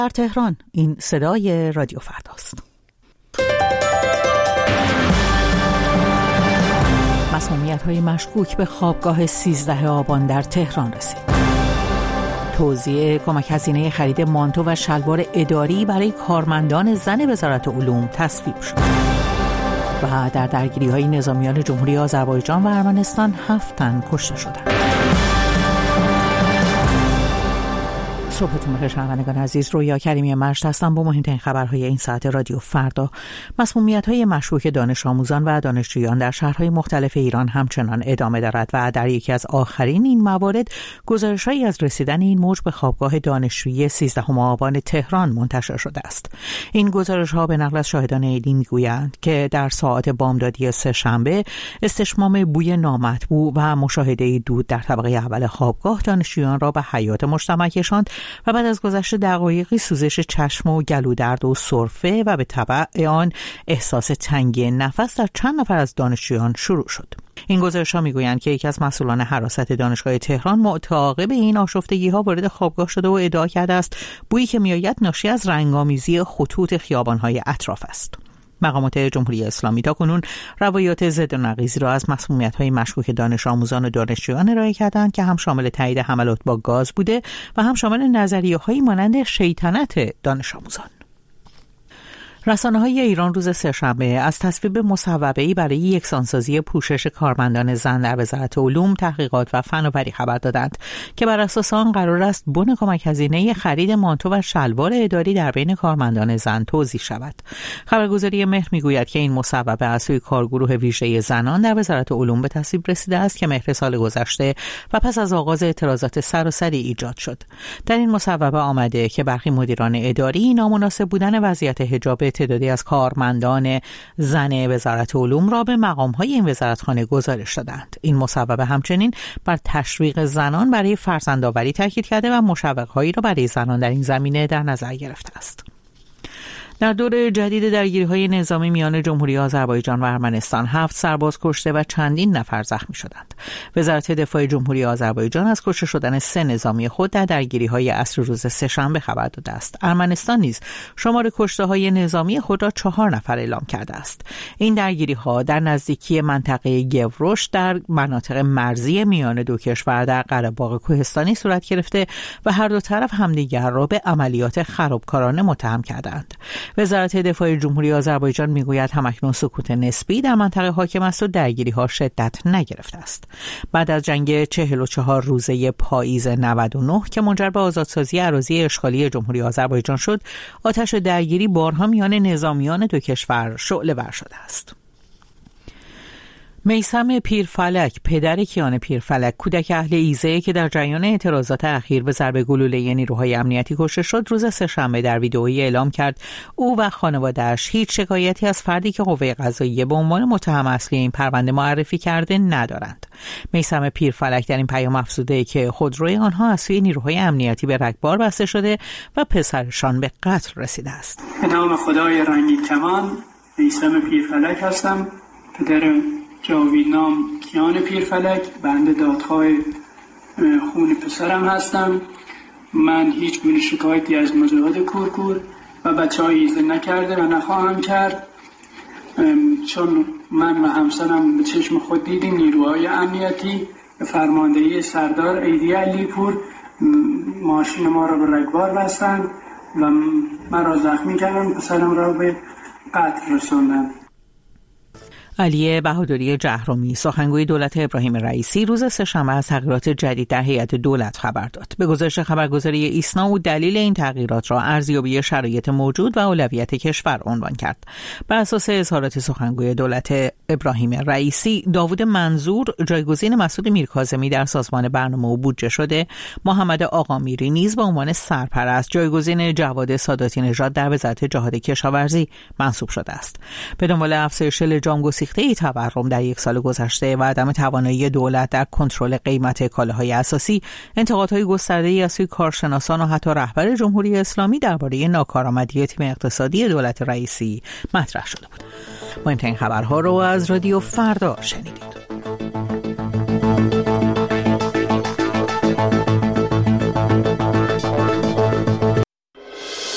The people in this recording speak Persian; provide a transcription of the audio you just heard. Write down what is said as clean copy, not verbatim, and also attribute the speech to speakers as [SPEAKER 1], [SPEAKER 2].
[SPEAKER 1] در تهران این صدای رادیو فرداست. مسمومیت‌های مشکوک به خوابگاه 13 آبان در تهران رسید. توزیع کمک هزینه خرید مانتو و شلوار اداری برای کارمندان زن وزارت علوم تصویب شد. و در درگیری‌های نظامیان جمهوری آذربایجان و ارمنستان 7 تن کشته شدند. صبحتون بخیر شنوندگان عزیز، رویا کریمی مشت هستم با مهمترین خبرهای این ساعت رادیو فردا. مسمومیت‌های مشکوک دانش آموزان و دانشجویان در شهرهای مختلف ایران همچنان ادامه دارد و در یکی از آخرین این موارد گزارش‌هایی از رسیدن این موج به خوابگاه دانشجویی 13 آبان تهران منتشر شده است. این گزارش‌ها به نقل از شاهدان عینی می‌گویند که در ساعات بامدادی سه‌شنبه استشمام بوی نامطبوع و مشاهده دود در طبقه اول خوابگاه دانشجویان را به حیاط مجتمع کشاند و بعد از گذشت دقایقی سوزش چشم و گلودرد و سرفه و به تبع آن احساس تنگی نفس در چند نفر از دانشجویان شروع شد. این گزارش‌ها می‌گویند که یکی از مسئولان حراست دانشگاه تهران متعاقب این آشفتگی‌ها وارد خوابگاه شده و ادعا کرده است بویی که می‌آید ناشی از رنگ‌آمیزی خطوط خیابان‌های اطراف است. مقامات جمهوری اسلامی تاکنون روایات ضد و نقیضی را از مسمومیت‌های مشکوک دانش آموزان و دانشجویان ارائه کردند که هم شامل تایید حملات با گاز بوده و هم شامل نظریه‌هایی مانند شیطنت دانش آموزان. رسانه‌های ایران روز سه‌شنبه از تصویب مصوبه‌ای برای یکسانسازی پوشش کارمندان زن در وزارت علوم، تحقیقات و فناوری خبر دادند که بر اساس آن قرار است بن کمک هزینه خرید مانتو و شلوار اداری در بین کارمندان زن توزیع شود. خبرگزاری مهر می‌گوید که این مصوبه از سوی کارگروه ویژه زنان در وزارت علوم به تصویب رسیده است که مهر سال گذشته و پس از آغاز اعتراضات سراسری ایجاد شد. در این مصوبه آمده که برخی مدیران اداری نامناسب بودن وضعیت حجاب تعدادی از کارمندان زن وزارت علوم را به مقام‌های این وزارتخانه گزارش دادند. این مصوبه همچنین بر تشویق زنان برای فرزندآوری تاکید کرده و مشوق‌هایی را برای زنان در این زمینه در نظر گرفته است. در دور جدید درگیری‌های نظامی میان جمهوری آذربایجان و ارمنستان 7 سرباز کشته و چندین نفر زخمی شدند. وزارت دفاع جمهوری آذربایجان از کشته شدن 3 نظامی خود در درگیری‌های عصر روز سه‌شنبه خبر داده است. ارمنستان نیز شمار کشته‌های نظامی خود را 4 نفر اعلام کرده است. این درگیری‌ها در نزدیکی منطقه گوروش در مناطق مرزی میان دو کشور در قره‌باغ کوهستانی صورت گرفته و هر دو طرف همدیگر را به عملیات خرابکارانه متهم کردند. وزارت دفاع جمهوری آذربایجان میگوید همکنون سکوت نسبی در منطقه حاکم است و درگیری‌ها شدت نگرفته است. بعد از جنگ 44 روزه پاییز 99 که منجر به آزادسازی اراضی اشغالی جمهوری آذربایجان شد، آتش درگیری بارها میان نظامیان دو کشور شعله‌ور شده است. میثم پیرفلک، پدر کیان پیرفلک، کودک اهل ایزه که در جریان اعتراضات اخیر به ضرب گلوله نیروهای امنیتی کشته شد، روز سه‌شنبه در ویدئویی اعلام کرد او و خانواده‌اش هیچ شکایتی از فردی که قوه قضاییه به عنوان متهم اصلی این پرونده معرفی کرده ندارند. میثم پیرفلک در این پیام افزوده که خودروی آنها از سوی نیروهای امنیتی به رگبار بسته شده و پسرشان به قتل رسیده است.
[SPEAKER 2] به نام خدای رنگین کمان، میثم پیرفلک هستم، پدر جاویدنام کیان پیرفلک، بنده دادخواه خون پسرم هستم. من هیچ گونه شکایتی از مجاهد کورکور و بچه‌های ایزه نکرده و نخواهم کرد، چون من و همسرم به چشم خود دیدیم نیروهای امنیتی به فرماندهی سردار ایدی علیپور ماشین ما را به رگبار بستند و من را زخمی کردن، پسرم را به قتل رساندند.
[SPEAKER 1] علی بهادری جهرومی، سخنگوی دولت ابراهیم رئیسی، روز سه‌شنبه از تغییرات جدید در هیئت دولت خبر داد. به گزارش خبرگزاری ایسنا او دلیل این تغییرات را ارزیابی شرایط موجود و اولویت کشور عنوان کرد. بر اساس اظهارات سخنگوی دولت ابراهیم رئیسی، داوود منظور جایگزین مسعود میرکاظمی در سازمان برنامه و بودجه شده، محمد آقامیری نیز به عنوان سرپرست جایگزین جواد ساداتی نژاد در وزارت جهاد کشاورزی منصوب شده است. به دنبال افزایش لجام گسیخته تورم در یک سال گذشته و عدم توانایی دولت در کنترل قیمت کالاهای اساسی، انتقادهای گسترده‌ای از سوی کارشناسان و حتی رهبر جمهوری اسلامی درباره ناکارآمدی تیم اقتصادی دولت رئیسی مطرح شده بود. مهمترین خبرها رو از رادیو فردا شنیدید.